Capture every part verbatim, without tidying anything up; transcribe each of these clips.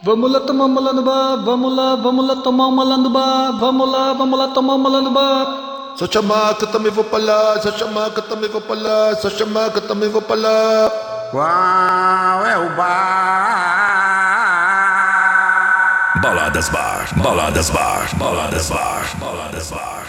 Vamos lá tomar uma lá no bar, vamos lá, vamos lá tomar uma lá no bar, vamos lá, vamos lá tomar uma lá no bar. Só chamar que eu também vou pra lá, só chamar que eu também vou pra lá, só chamar que eu também vou pra lá. Qual é o bar? Baladas Bar, Baladas Bar, Baladas Bar, Baladas Bar.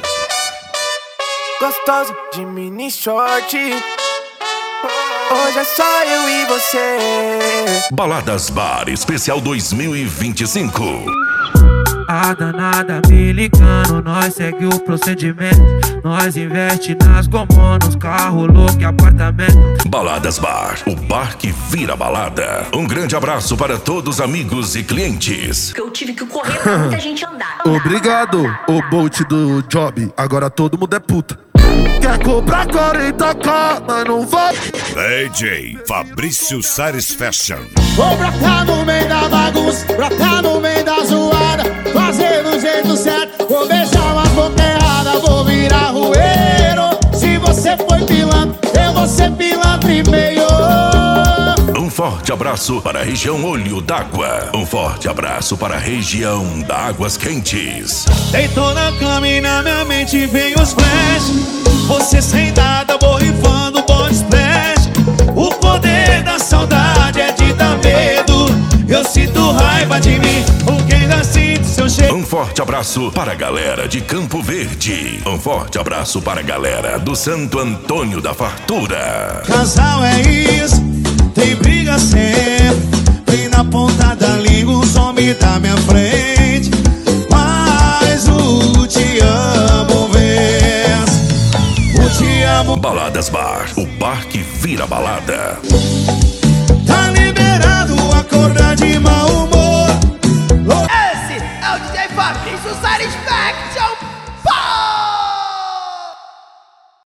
Gostoso de mini short. Hoje é só eu e você. Baladas Bar Especial dois mil e vinte e cinco. A danada me ligando, nós segue o procedimento. Nós investe nas gomonas, carro louco e apartamento. Baladas Bar, o bar que vira balada. Um grande abraço para todos os amigos e clientes. Eu tive que correr pra muita gente andar. Obrigado, o Bolt do Job. Agora todo mundo é puta. Quer comprar quarenta k, mas não vai. D J Fabrício Sares Fashion. Vou brotar no meio da bagunça, brotar no meio da zoada, fazer do jeito certo, vou beijar umas bocas erradas, vou virar rueiro. Se você foi pilantra, eu vou ser pilantra e meio. Um forte abraço para a região Olho d'Água. Um forte abraço para a região da Águas Quentes. Deitou na cama e na minha mente vem os flash. Você sentada, borrifando body splash. O poder da saudade é de dar medo. Eu sinto raiva de mim, porque ainda sinto seu cheiro. Um forte abraço para a galera de Campo Verde. Um forte abraço para a galera do Santo Antônio da Fartura. Casal é isso, tem briga sempre. Vem na ponta da língua, os homens da minha frente. Mas o te amo vence. O te amo. Baladas Bar, o bar que vira balada. Tá liberado, acordar de mau humor. Esse é o D J Fabrício Satisfaction. Pô!